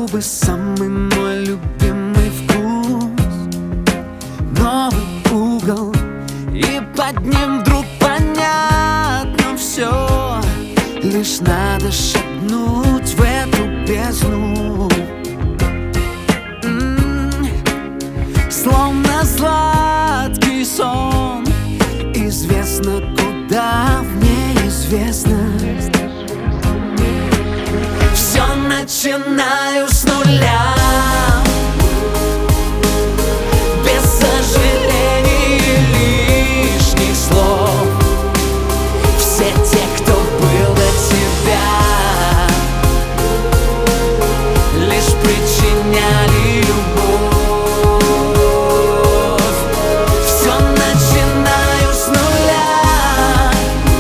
губы, самый мой любимый вкус. Новый угол, и под ним вдруг понятно все. Лишь надо шагнуть в эту бездну. Словно сладкий сон, известно куда, в неизвестность. Все начинаю с нуля, без сожалений и лишних слов. Все те, кто был до тебя, лишь причиняли любовь. Все начинаю с нуля,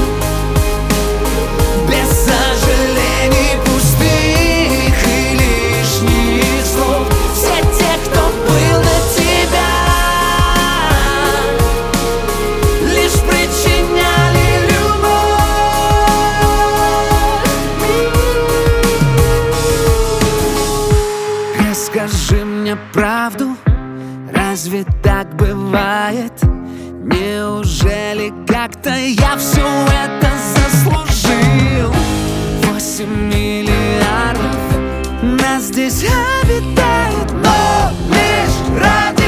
без сожалений, пустых и лишних слов. Все те, кто был до тебя, лишь причиняли любовь. Расскажи мне правду, разве так бывает? Неужели как-то я все это заслужил? 8 миллиардов нас здесь обитает, но лишь ради